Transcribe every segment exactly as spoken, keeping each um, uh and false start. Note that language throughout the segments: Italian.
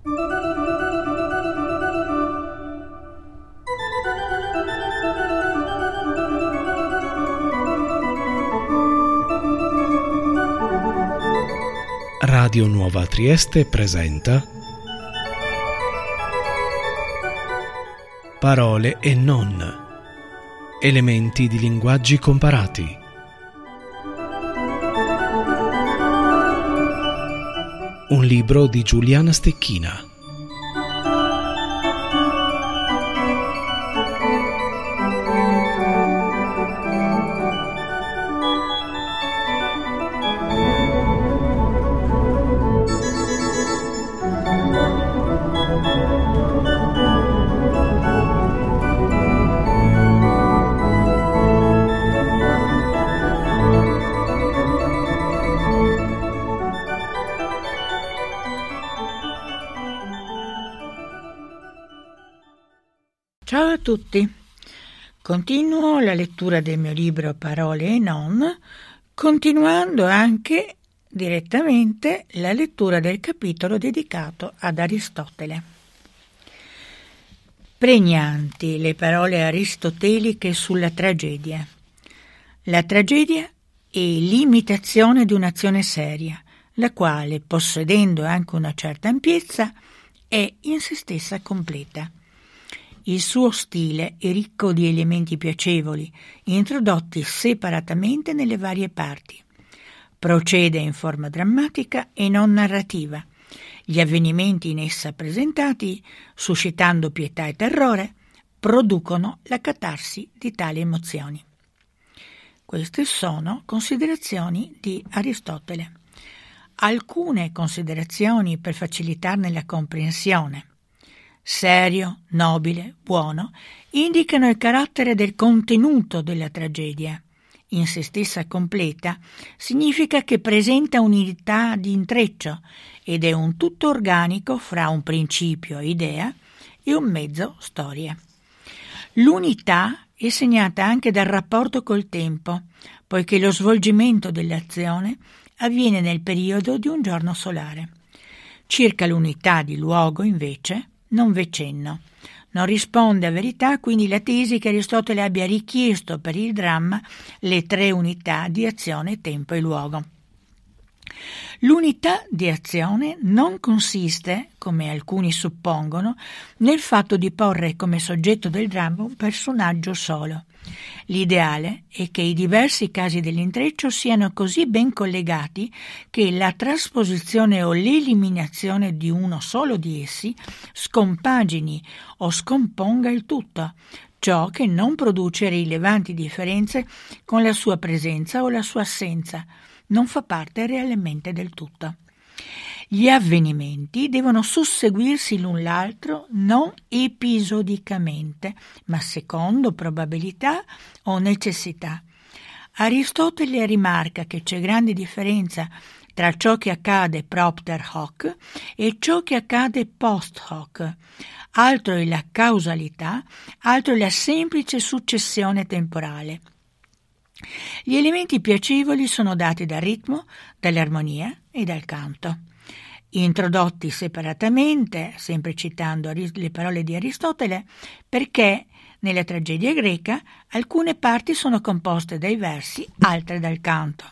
Radio Nuova Trieste presenta Parole e non. Elementi di linguaggi comparati. Un libro di Giuliana Stecchina. Ciao a tutti, continuo la lettura del mio libro Parole e non, continuando anche direttamente la lettura del capitolo dedicato ad Aristotele. Pregnanti le parole aristoteliche sulla tragedia. La tragedia è l'imitazione di un'azione seria, la quale, possedendo anche una certa ampiezza, è in se stessa completa. Il suo stile è ricco di elementi piacevoli, introdotti separatamente nelle varie parti. Procede in forma drammatica e non narrativa. Gli avvenimenti in essa presentati, suscitando pietà e terrore, producono la catarsi di tali emozioni. Queste sono considerazioni di Aristotele. Alcune considerazioni per facilitarne la comprensione. Serio, nobile, buono, indicano il carattere del contenuto della tragedia. In se stessa completa significa che presenta un'unità di intreccio ed è un tutto organico fra un principio, idea, e un mezzo, storia. L'unità è segnata anche dal rapporto col tempo, poiché lo svolgimento dell'azione avviene nel periodo di un giorno solare. Circa l'unità di luogo, invece, non v'è cenno. Non risponde a verità quindi la tesi che Aristotele abbia richiesto per il dramma le tre unità di azione, tempo e luogo. L'unità di azione non consiste, come alcuni suppongono, nel fatto di porre come soggetto del dramma un personaggio solo. L'ideale è che i diversi casi dell'intreccio siano così ben collegati che la trasposizione o l'eliminazione di uno solo di essi scompagini o scomponga il tutto, ciò che non produce rilevanti differenze con la sua presenza o la sua assenza, non fa parte realmente del tutto. Gli avvenimenti devono susseguirsi l'un l'altro non episodicamente, ma secondo probabilità o necessità. Aristotele rimarca che c'è grande differenza tra ciò che accade propter hoc e ciò che accade post hoc. Altro è la causalità, altro è la semplice successione temporale. Gli elementi piacevoli sono dati dal ritmo, dall'armonia e dal canto. Introdotti separatamente, sempre citando le parole di Aristotele, perché nella tragedia greca alcune parti sono composte dai versi, altre dal canto.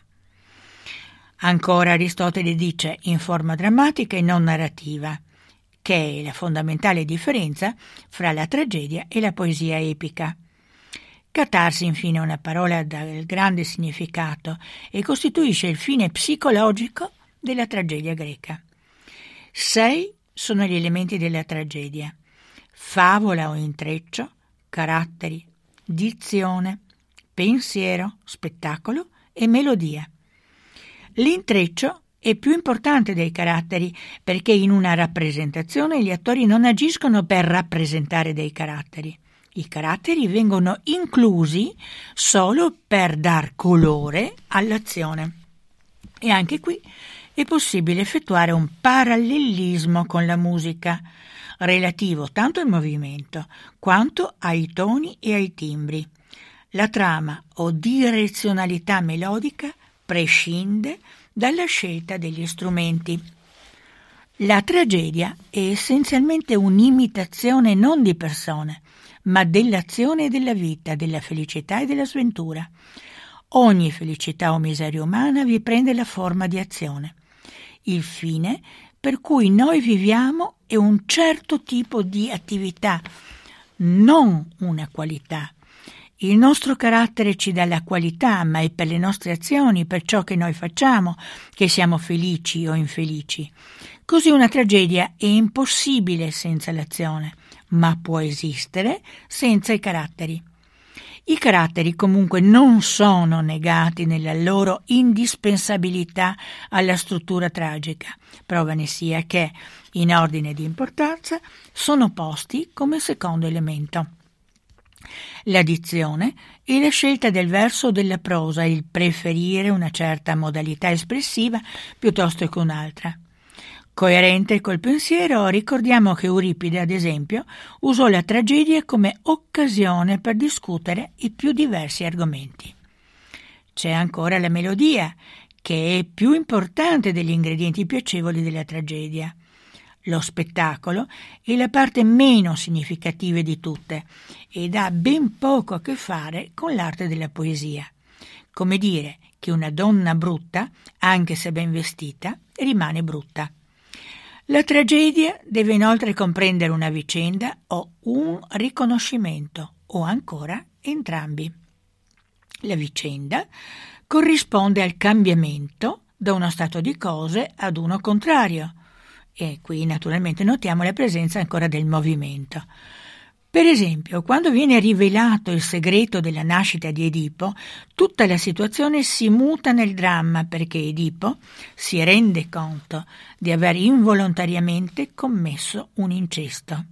Ancora Aristotele dice in forma drammatica e non narrativa, che è la fondamentale differenza fra la tragedia e la poesia epica. Catarsi, infine, è una parola dal grande significato e costituisce il fine psicologico della tragedia greca. Sei sono gli elementi della tragedia: favola o intreccio, caratteri, dizione, pensiero, spettacolo e melodia. L'intreccio è più importante dei caratteri perché in una rappresentazione gli attori non agiscono per rappresentare dei caratteri. I caratteri vengono inclusi solo per dar colore all'azione. E anche qui è possibile effettuare un parallelismo con la musica, relativo tanto al movimento quanto ai toni e ai timbri. La trama o direzionalità melodica prescinde dalla scelta degli strumenti. La tragedia è essenzialmente un'imitazione non di persone, ma dell'azione e della vita, della felicità e della sventura. Ogni felicità o miseria umana vi prende la forma di azione. Il fine per cui noi viviamo è un certo tipo di attività, non una qualità. Il nostro carattere ci dà la qualità, ma è per le nostre azioni, per ciò che noi facciamo, che siamo felici o infelici. Così una tragedia è impossibile senza l'azione, ma può esistere senza i caratteri. I caratteri comunque non sono negati nella loro indispensabilità alla struttura tragica. Prova ne sia che, in ordine di importanza, sono posti come secondo elemento. La dizione è la scelta del verso o della prosa, il preferire una certa modalità espressiva piuttosto che un'altra. Coerente col pensiero, ricordiamo che Euripide, ad esempio, usò la tragedia come occasione per discutere i più diversi argomenti. C'è ancora la melodia, che è più importante degli ingredienti piacevoli della tragedia. Lo spettacolo è la parte meno significativa di tutte ed ha ben poco a che fare con l'arte della poesia. Come dire che una donna brutta, anche se ben vestita, rimane brutta. La tragedia deve inoltre comprendere una vicenda o un riconoscimento, o ancora entrambi. La vicenda corrisponde al cambiamento da uno stato di cose ad uno contrario, e qui naturalmente notiamo la presenza ancora del movimento. Per esempio, quando viene rivelato il segreto della nascita di Edipo, tutta la situazione si muta nel dramma perché Edipo si rende conto di aver involontariamente commesso un incesto.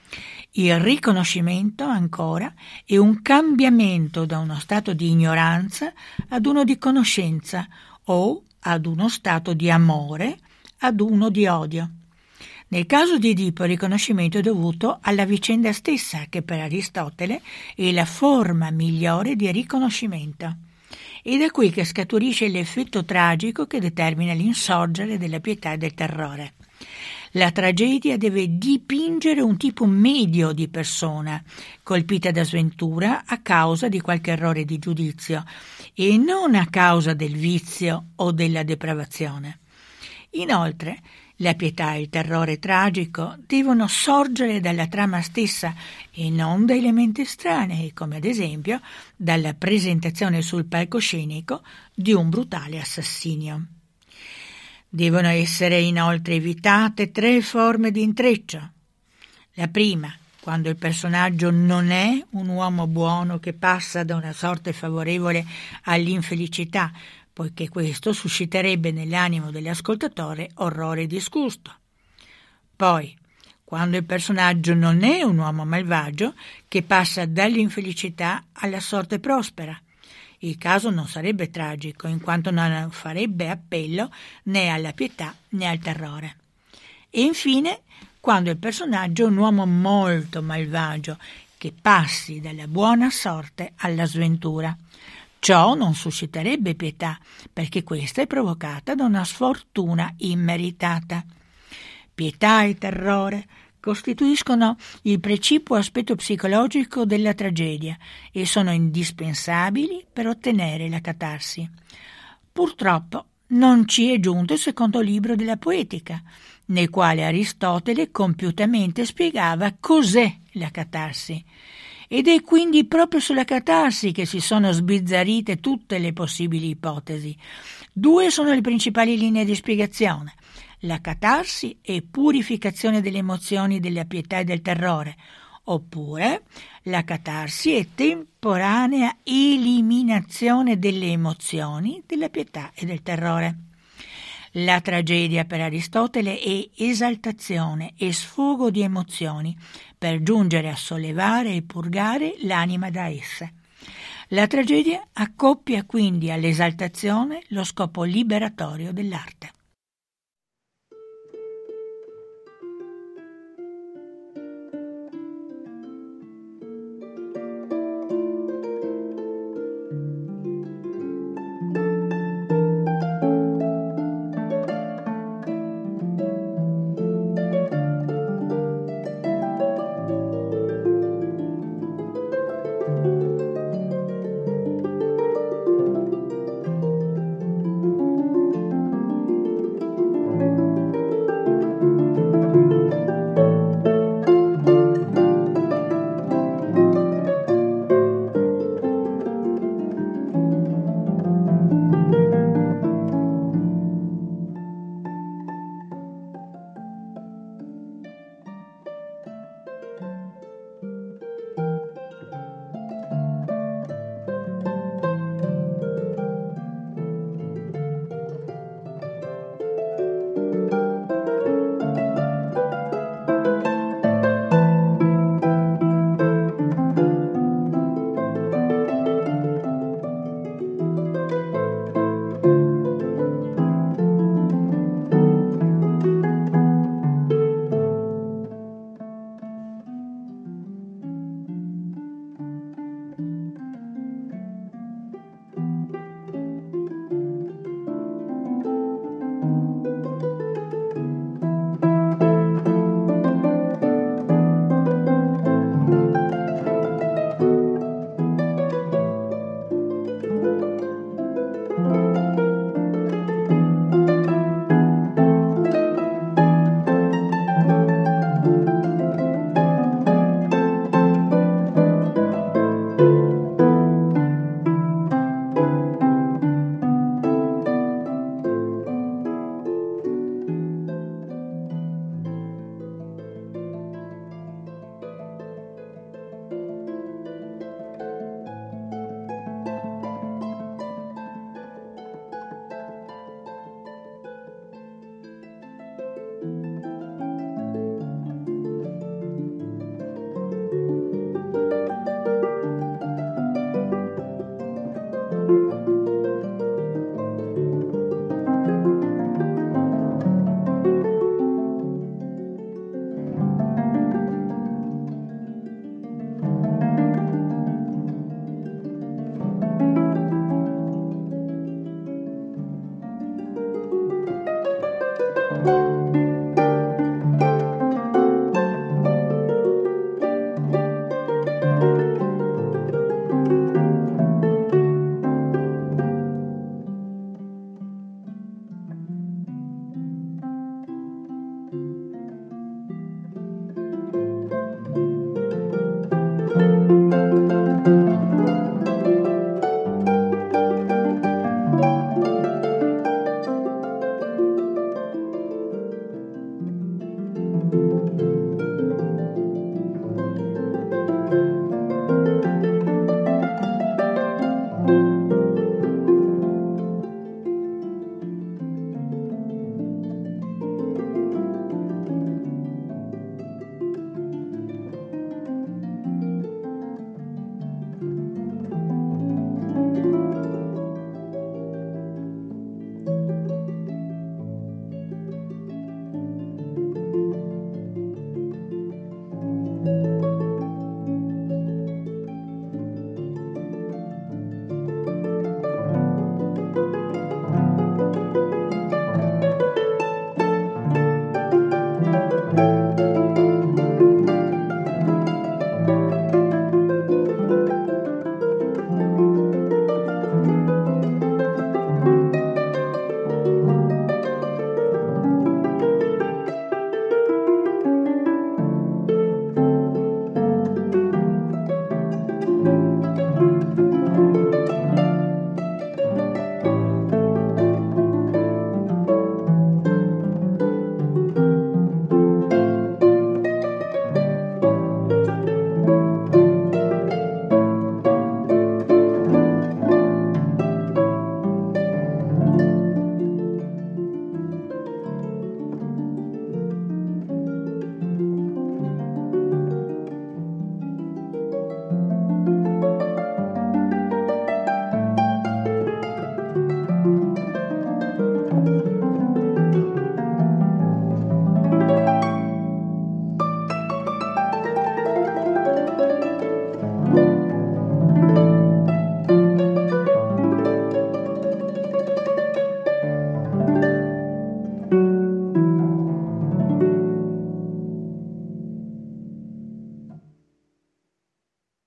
Il riconoscimento, ancora, è un cambiamento da uno stato di ignoranza ad uno di conoscenza o ad uno stato di amore ad uno di odio. Nel caso di Edipo il riconoscimento è dovuto alla vicenda stessa, che per Aristotele è la forma migliore di riconoscimento. È da qui che scaturisce l'effetto tragico che determina l'insorgere della pietà e del terrore. La tragedia deve dipingere un tipo medio di persona, colpita da sventura a causa di qualche errore di giudizio e non a causa del vizio o della depravazione. Inoltre, la pietà e il terrore tragico devono sorgere dalla trama stessa e non da elementi estranei, come ad esempio dalla presentazione sul palcoscenico di un brutale assassinio. Devono essere inoltre evitate tre forme di intreccio. La prima, quando il personaggio non è un uomo buono che passa da una sorte favorevole all'infelicità, poiché questo susciterebbe nell'animo dell'ascoltatore orrore e disgusto. Poi, quando il personaggio non è un uomo malvagio che passa dall'infelicità alla sorte prospera. Il caso non sarebbe tragico, in quanto non farebbe appello né alla pietà né al terrore. E infine, quando il personaggio è un uomo molto malvagio che passi dalla buona sorte alla sventura. Ciò non susciterebbe pietà, perché questa è provocata da una sfortuna immeritata. Pietà e terrore costituiscono il precipuo aspetto psicologico della tragedia e sono indispensabili per ottenere la catarsi. Purtroppo non ci è giunto il secondo libro della Poetica, nel quale Aristotele compiutamente spiegava cos'è la catarsi. Ed è quindi proprio sulla catarsi che si sono sbizzarrite tutte le possibili ipotesi. Due sono le principali linee di spiegazione. La catarsi è purificazione delle emozioni della pietà e del terrore, oppure la catarsi è temporanea eliminazione delle emozioni della pietà e del terrore. La tragedia per Aristotele è esaltazione e sfogo di emozioni per giungere a sollevare e purgare l'anima da esse. La tragedia accoppia quindi all'esaltazione lo scopo liberatorio dell'arte.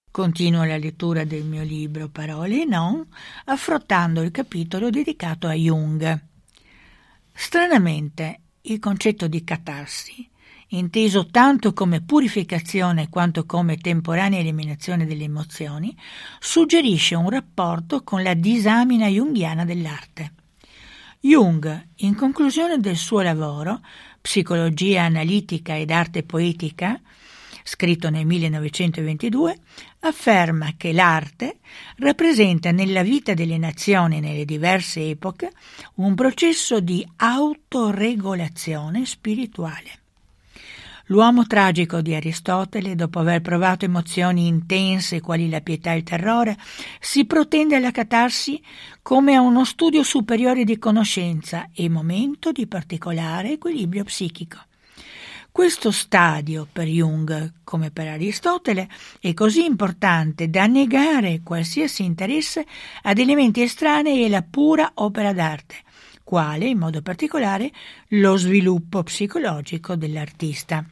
Continuo la lettura del mio libro Parole e non, affrontando il capitolo dedicato a Jung. Stranamente, il concetto di catarsi, inteso tanto come purificazione quanto come temporanea eliminazione delle emozioni, suggerisce un rapporto con la disamina junghiana dell'arte. Jung, in conclusione del suo lavoro Psicologia analitica ed arte poetica, scritto nel millenovecentoventidue, afferma che l'arte rappresenta nella vita delle nazioni nelle diverse epoche un processo di autoregolazione spirituale. L'uomo tragico di Aristotele, dopo aver provato emozioni intense quali la pietà e il terrore, si protende alla catarsi come a uno studio superiore di conoscenza e momento di particolare equilibrio psichico. Questo stadio per Jung, come per Aristotele, è così importante da negare qualsiasi interesse ad elementi estranei alla pura opera d'arte, quale, in modo particolare, lo sviluppo psicologico dell'artista.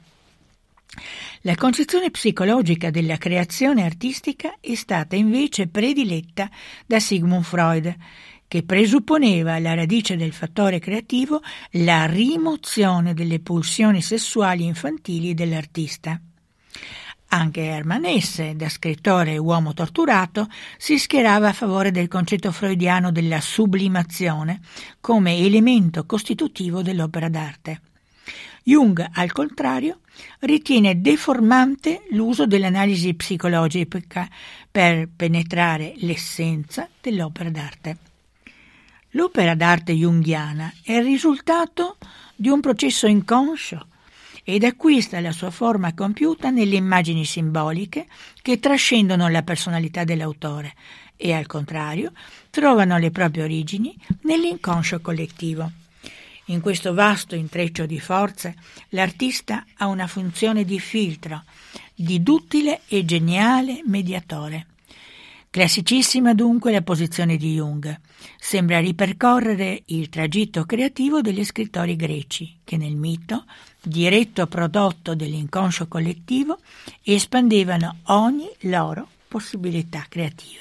La concezione psicologica della creazione artistica è stata invece prediletta da Sigmund Freud, che presupponeva alla radice del fattore creativo la rimozione delle pulsioni sessuali infantili dell'artista. Anche Hermann Hesse, da scrittore e uomo torturato, si schierava a favore del concetto freudiano della sublimazione come elemento costitutivo dell'opera d'arte. Jung, al contrario, ritiene deformante l'uso dell'analisi psicologica per penetrare l'essenza dell'opera d'arte. L'opera d'arte junghiana è il risultato di un processo inconscio ed acquista la sua forma compiuta nelle immagini simboliche che trascendono la personalità dell'autore e, al contrario, trovano le proprie origini nell'inconscio collettivo. In questo vasto intreccio di forze, l'artista ha una funzione di filtro, di duttile e geniale mediatore. Classicissima dunque la posizione di Jung. Sembra ripercorrere il tragitto creativo degli scrittori greci, che nel mito, diretto prodotto dell'inconscio collettivo, espandevano ogni loro possibilità creativa.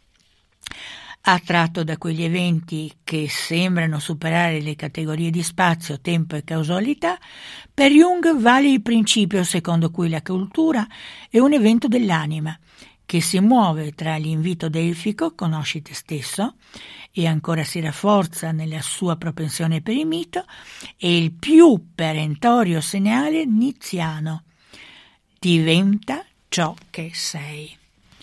Attratto da quegli eventi che sembrano superare le categorie di spazio, tempo e causalità, per Jung vale il principio secondo cui la cultura è un evento dell'anima, che si muove tra l'invito delfico, conosci te stesso, e ancora si rafforza nella sua propensione per il mito, e il più perentorio segnale niziano, diventa ciò che sei.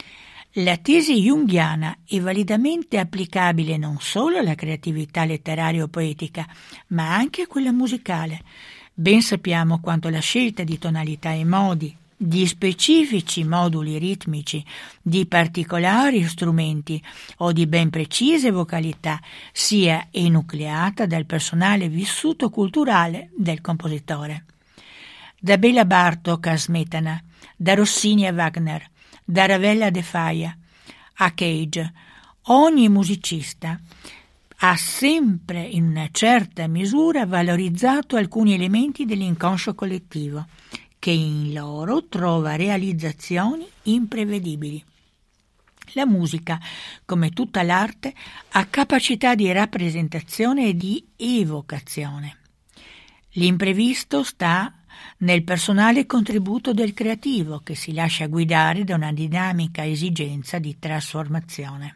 La tesi junghiana è validamente applicabile non solo alla creatività letteraria o poetica, ma anche a quella musicale. Ben sappiamo quanto la scelta di tonalità e modi, di specifici moduli ritmici, di particolari strumenti o di ben precise vocalità sia enucleata dal personale vissuto culturale del compositore. Da Béla Bartók a Smetana, da Rossini a Wagner, da Ravel a De Falla, a Cage, ogni musicista ha sempre in una certa misura valorizzato alcuni elementi dell'inconscio collettivo, che in loro trova realizzazioni imprevedibili. La musica, come tutta l'arte, ha capacità di rappresentazione e di evocazione. L'imprevisto sta nel personale contributo del creativo, che si lascia guidare da una dinamica esigenza di trasformazione.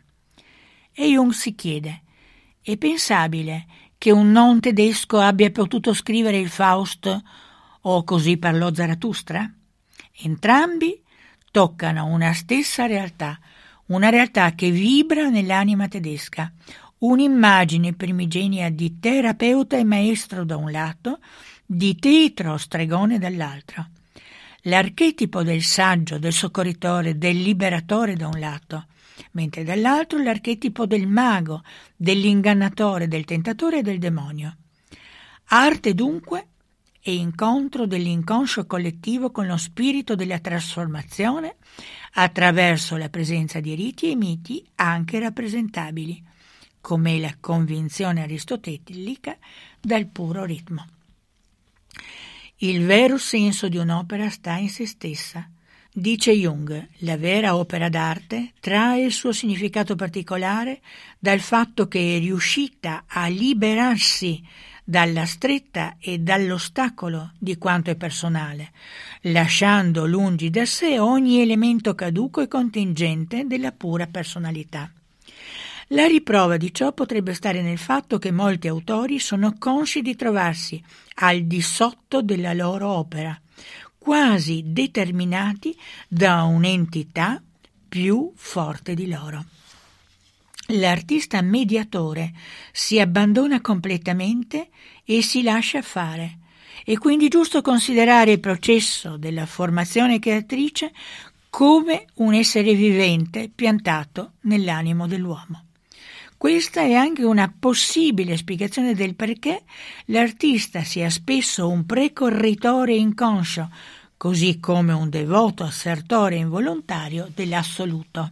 E Jung si chiede: è pensabile che un non tedesco abbia potuto scrivere il Faust o Così parlò Zarathustra? Entrambi toccano una stessa realtà, una realtà che vibra nell'anima tedesca, un'immagine primigenia di terapeuta e maestro da un lato, di tetro stregone dall'altro. L'archetipo del saggio, del soccorritore, del liberatore da un lato, mentre dall'altro l'archetipo del mago, dell'ingannatore, del tentatore e del demonio. Arte dunque è incontro dell'inconscio collettivo con lo spirito della trasformazione attraverso la presenza di riti e miti anche rappresentabili, come la convinzione aristotelica dal puro ritmo. Il vero senso di un'opera sta in se stessa, Dice Jung, la vera opera d'arte trae il suo significato particolare dal fatto che è riuscita a liberarsi dalla stretta e dall'ostacolo di quanto è personale, lasciando lungi da sé ogni elemento caduco e contingente della pura personalità. La riprova di ciò potrebbe stare nel fatto che molti autori sono consci di trovarsi al di sotto della loro opera, quasi determinati da un'entità più forte di loro. L'artista mediatore si abbandona completamente e si lascia fare. È quindi giusto considerare il processo della formazione creatrice come un essere vivente piantato nell'animo dell'uomo. Questa è anche una possibile spiegazione del perché l'artista sia spesso un precorritore inconscio, così come un devoto assertore involontario dell'assoluto.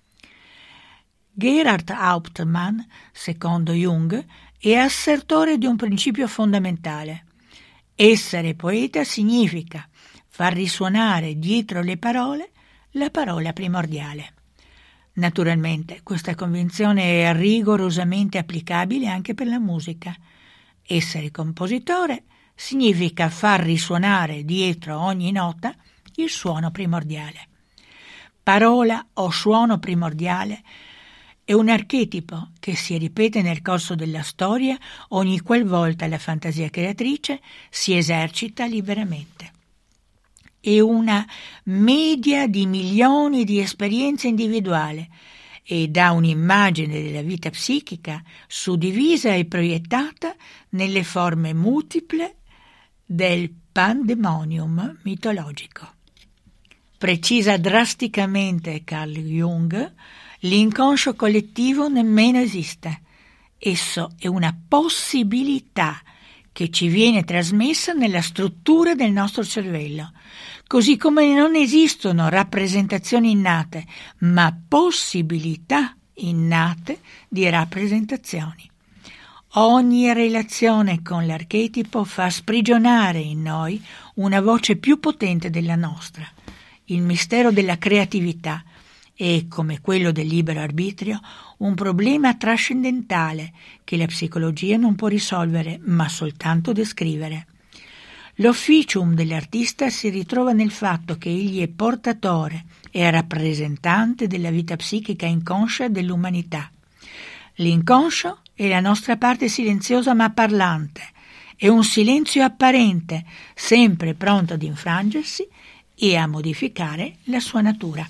Gerhard Hauptmann, secondo Jung, è assertore di un principio fondamentale. Essere poeta significa far risuonare dietro le parole la parola primordiale. Naturalmente, questa convinzione è rigorosamente applicabile anche per la musica. Essere compositore significa far risuonare dietro ogni nota il suono primordiale. Parola o suono primordiale è un archetipo che si ripete nel corso della storia ogni qualvolta la fantasia creatrice si esercita liberamente. È una media di milioni di esperienze individuali e dà un'immagine della vita psichica suddivisa e proiettata nelle forme multiple del pandemonium mitologico. Precisa drasticamente Carl Jung, l'inconscio collettivo nemmeno esiste. Esso è una possibilità che ci viene trasmessa nella struttura del nostro cervello, così come non esistono rappresentazioni innate, ma possibilità innate di rappresentazioni. Ogni relazione con l'archetipo fa sprigionare in noi una voce più potente della nostra. Il mistero della creatività è, come quello del libero arbitrio, un problema trascendentale che la psicologia non può risolvere, ma soltanto descrivere. L'officium dell'artista si ritrova nel fatto che egli è portatore e rappresentante della vita psichica inconscia dell'umanità. L'inconscio è la nostra parte silenziosa ma parlante, è un silenzio apparente, sempre pronto ad infrangersi e a modificare la sua natura.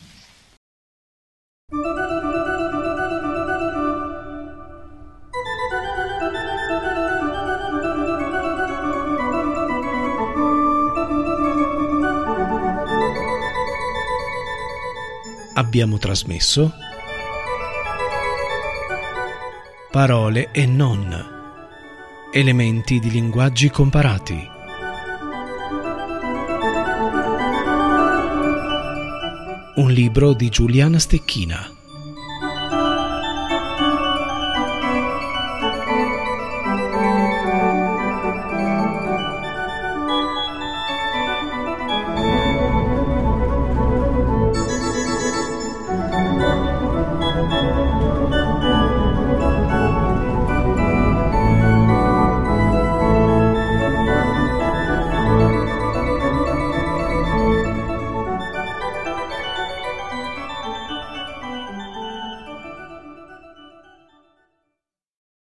Abbiamo trasmesso Parole e non. Elementi di linguaggi comparati. Un libro di Giuliana Stecchina.